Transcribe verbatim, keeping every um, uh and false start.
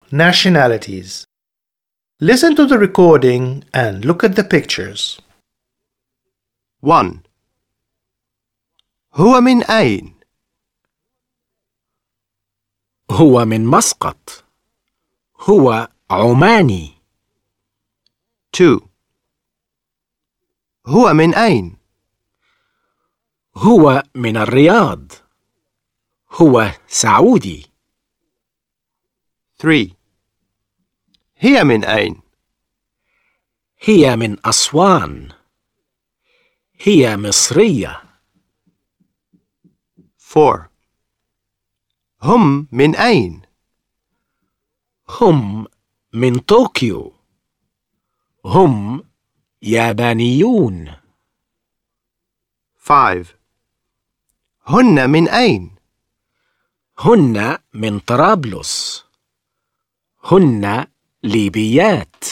nationalities. Listen to the recording and look at the pictures. one. هو من أين؟ هو من مسقط. هو عماني. two. هو من أين؟ هو من الرياض. هو سعودي. three. هي من أين؟ هي من أسوان. هي مصرية. four. هم من أين؟ هم من طوكيو. هم يابانيون. five. هن من أين؟ هن من طرابلس. هن ليبيات.